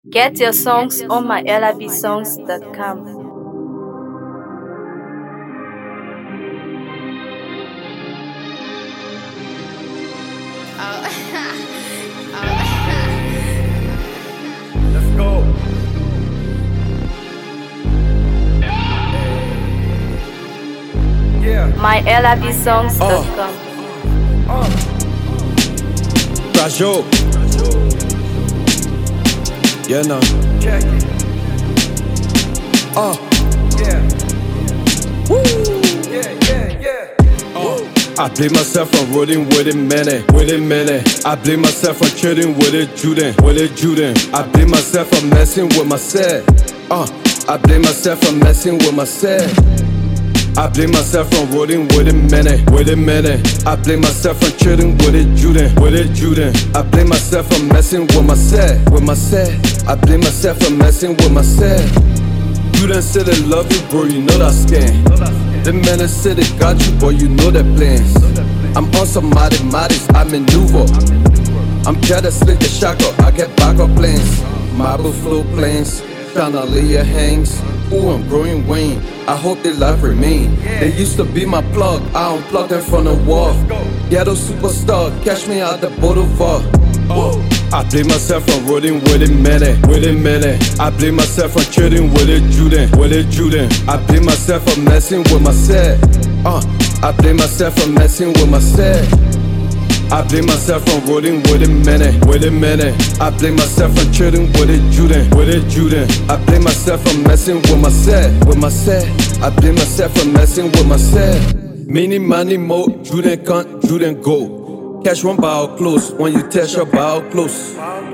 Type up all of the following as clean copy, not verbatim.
Get your songs on mylabsongs.com. Let's go. Yeah. mylabsongs.com. Rajou. Yeah, no. Check it. Yeah. Woo. Yeah. I blame myself for rolling with it, man. I blame myself for chilling with it, Juden. I blame myself for messing with myself. I blame myself for messing with myself. I blame myself for rolling with it, man. I blame myself for chilling with it, Juden. I blame myself for messing with myself, I blame myself for messing with myself. You done said they love you, bro, you know that scam. The man that said they got you, boy, you know their plans. I'm on some mathematics, I maneuver. I'm trying slick the shackle, I get backup plans. Marble flow planes, chandelier hangs. Ooh, I'm growing Wayne, I hope they life remain. They used to be my plug, I unplugged them from the wall. Ghetto superstar, catch me out the boulevard. I blame myself for rolling with it, man. I blame myself for chilling with it, Juden. I blame myself for messing with myself. I blame myself for messing with myself. I blame myself for rolling with it, man. I blame myself for chilling with it, Juden. I blame myself for messing with myself, I blame myself for messing with myself. Many money more, Juden go. Catch one bow close when you test your bow close.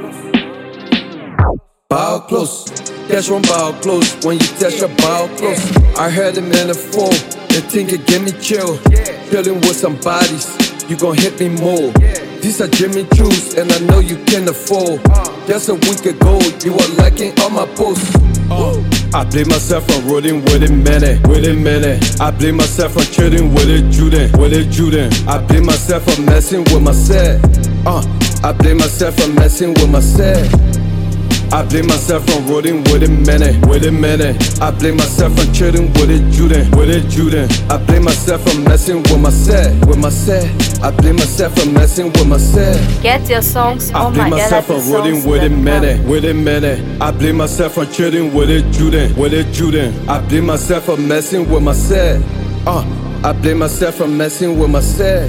Bow close. Catch one bow close when you test your bow close. I heard them in the fall, they think it give me chill. Chilling with some bodies, you gon' hit me more. These are Jimmy Choo's and I know you can afford. Just a week ago, you were liking all my posts. I blame myself for rolling with it, man. I blame myself for chilling with it, Juden. I blame myself for messing with myself. I blame myself for messing with myself. I blame myself for rolling with it, man. I blame myself for chilling with it, Juden. I blame myself for messing with myself, I blame myself for messing with myself. Get your songs I on blame myself for rolling with it, man. I blame myself for chilling with it, Juden. I blame myself for messing with myself. I blame myself for messing with myself.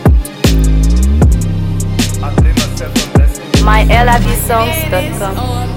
mylabsongs.com.